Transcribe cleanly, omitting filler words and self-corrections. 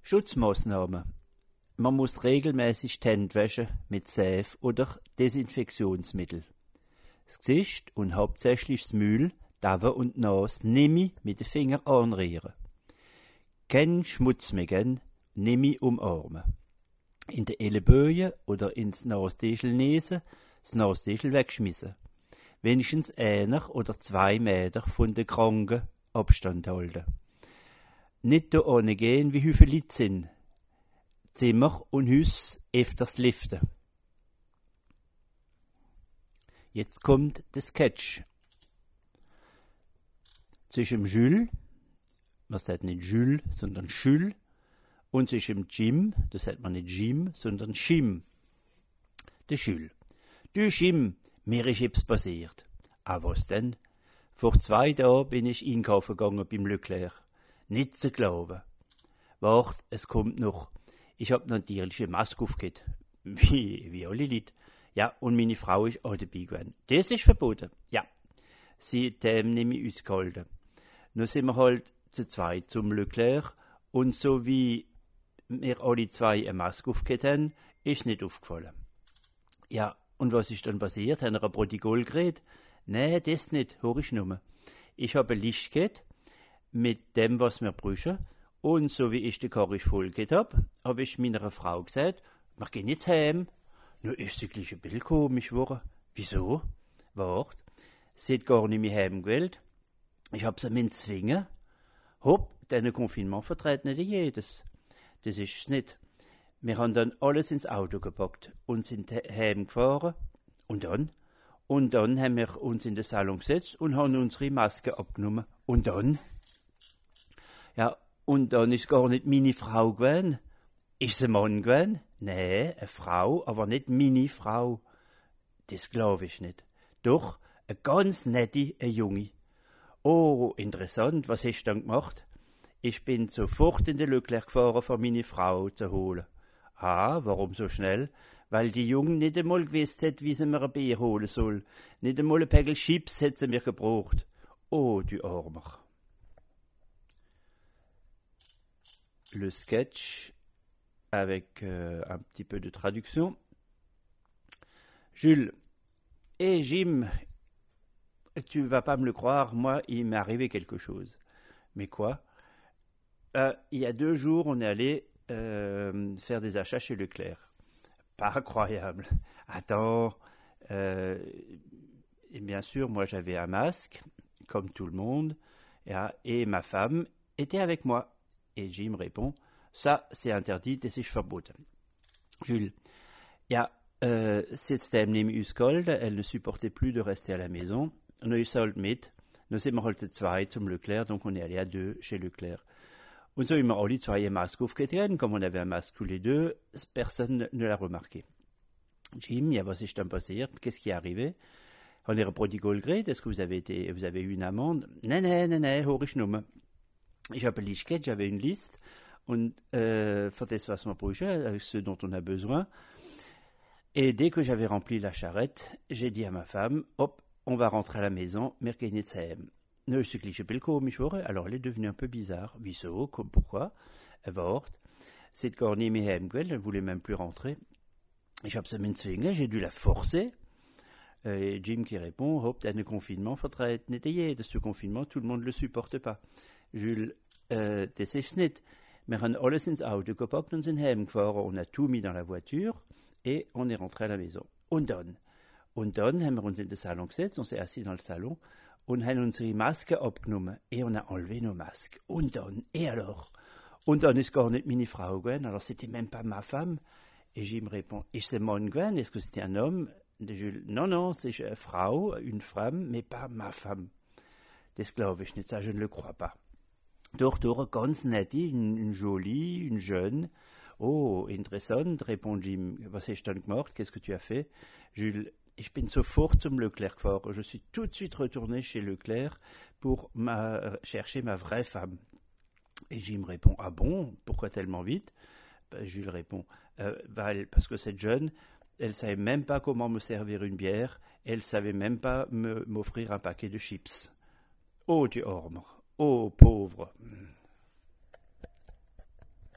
Schutzmaßnahmen. Man muss regelmäßig die Hände waschen mit Seife oder Desinfektionsmittel. Das Gesicht und hauptsächlich das Mühl, Dave und Nase nimmi mit den Fingern anrühren. Kein Schmutz mehr geben, nimmi umarmen. In den Ellenbögen oder ins Nasdäschel näsen, das Nasdäschel wegschmissen. Wenigstens 1 oder 2 Meter von den Kranken Abstand halten. Nicht da gehen, wie viele Leute sind. Zimmer und Haus öfters liften. Jetzt kommt der Sketch. Zwischen Jules, man sagt nicht Jules, sondern Jules, und zwischen Jim, das sagt man nicht Jim, sondern Jim. Der Jules. Du Jim, mir ist etwas passiert. Ah, was denn? Vor 2 Tagen bin ich einkaufen gegangen beim Leclerc. Nicht zu glauben. Wart, es kommt noch. Ich hab natürlich eine Maske aufgehört. Wie alle Leute. Ja, und meine Frau ist auch dabei gewesen. Das ist verboten. Ja. Sie hat nämlich uns gehalten. Nun sind wir halt zu zweit zum Leclerc und so wie wir alle 2 eine Maske aufgehört haben, ist nicht aufgefallen. Ja, und was ist dann passiert? Haben wir ein Protokoll geredet? Nee, das nicht, hör ich nur. Ich habe ein Licht gehabt mit dem, was wir brauchen. Und so wie ich die Karre voll gehabt habe ich meiner Frau gesagt, wir gehen jetzt heim. Nur ist sie gleich ein bisschen komisch geworden. Wieso? Wart, sie hat gar nicht mehr heim gewählt. Ich hab sie mir zwingen. Hopp, deine Confinement verträgt nicht jedes. Das ist's nicht. Wir haben dann alles ins Auto gepackt und sind heimgefahren. Und dann haben wir uns in den Salon gesetzt und haben unsere Maske abgenommen. Und dann? Ja, und dann ist gar nicht meine Frau gewesen. Ist ein Mann gewesen? Nee, eine Frau, aber nicht meine Frau. Das glaube ich nicht. Doch, eine ganz nette, eine Junge. Oh, interessant, was hast du dann gemacht? Ich bin sofort in den Leclerc gefahren, um meine Frau zu holen. Ah, warum so schnell? Weil die Junge nicht einmal gewusst hat, wie sie mir ein Bier holen soll. Nicht einmal ein Päckchen Chips hat sie mir gebraucht. Oh, du Armer. Le sketch avec un petit peu de traduction. Jules, Jim, tu vas pas me le croire, moi, il m'est arrivé quelque chose. Mais quoi? Il y a 2 jours, on est allé faire des achats chez Leclerc. Pas incroyable. Attends, et bien sûr, moi, j'avais un masque, comme tout le monde, et ma femme était avec moi. Et Jim répond, ça, c'est interdit, das ist verboten. Jules, ja, system neem us gehalten, elle ne supportait plus de rester à la maison. On a eu ça mit. Nous sind wir halt zu 2 zum Leclerc, donc on est allé à 2 chez Leclerc. Und so haben wir alle 2 ein Masque aufgetragen, comme on avait un masque tous les deux, personne ne l'a remarqué. Jim, ja, was ist dann passiert? Qu'est-ce qui est arrivé? On est Protokoll geredet, est-ce que vous avez eu une amende? Nein, hör ich nur. Ich habe eine Liste, j'avais une liste, und für das, was wir brauchen, avec ce dont on a besoin. Et dès que j'avais rempli la charrette, j'ai dit à ma femme, hop, on va rentrer à la maison, wir gehen jetzt heim. Ne, c'est cliché peu komisch wurde, alors elle est devenue un peu bizarre. Wieso, comme pourquoi? Wart, c'est gar nicht mehr heim gewesen, elle voulait même plus rentrer. Ich habe sie mir zwingen, j'ai dû la forcer. Et Jim qui répond, hop, deine Confinement verträgt nicht jedes. Ce Confinement, tout le monde le supporte pas. Jules, das ist's nicht. Wir haben alles ins Auto gepackt und sind heimgefahren. On a tout mis dans la voiture et on est rentré à la maison. Und dann haben wir uns in den Salon gesetzt, on s'est assis dans le salon und haben unsere Maske abgenommen et on a enlevé nos masques. Und dann, et alors? Und dann ist gar nicht meine Frau gewesen, alors c'était même pas ma femme. Et Jim répond, ist c'est Mann gewesen? Est-ce que c'était un homme? De Jules, non, c'est une Frau, une femme, mais pas ma femme. Das glaube ich nicht, ça je ne le crois pas. Doch, ganz nette, une jolie, une jeune. Oh, interessant, répond Jim. Was hast du dann gemacht? Qu'est-ce que tu as fait? Jules, ich bin sofort zum Leclerc gefahren. Je suis tout de suite retourné chez Leclerc pour chercher ma vraie femme. Et Jim répond, ah bon? Pourquoi tellement vite? Jules répond, parce que cette jeune, elle savait même pas comment me servir une bière, elle savait même pas m'offrir un paquet de chips. Oh, du Orme, oh, pauvre.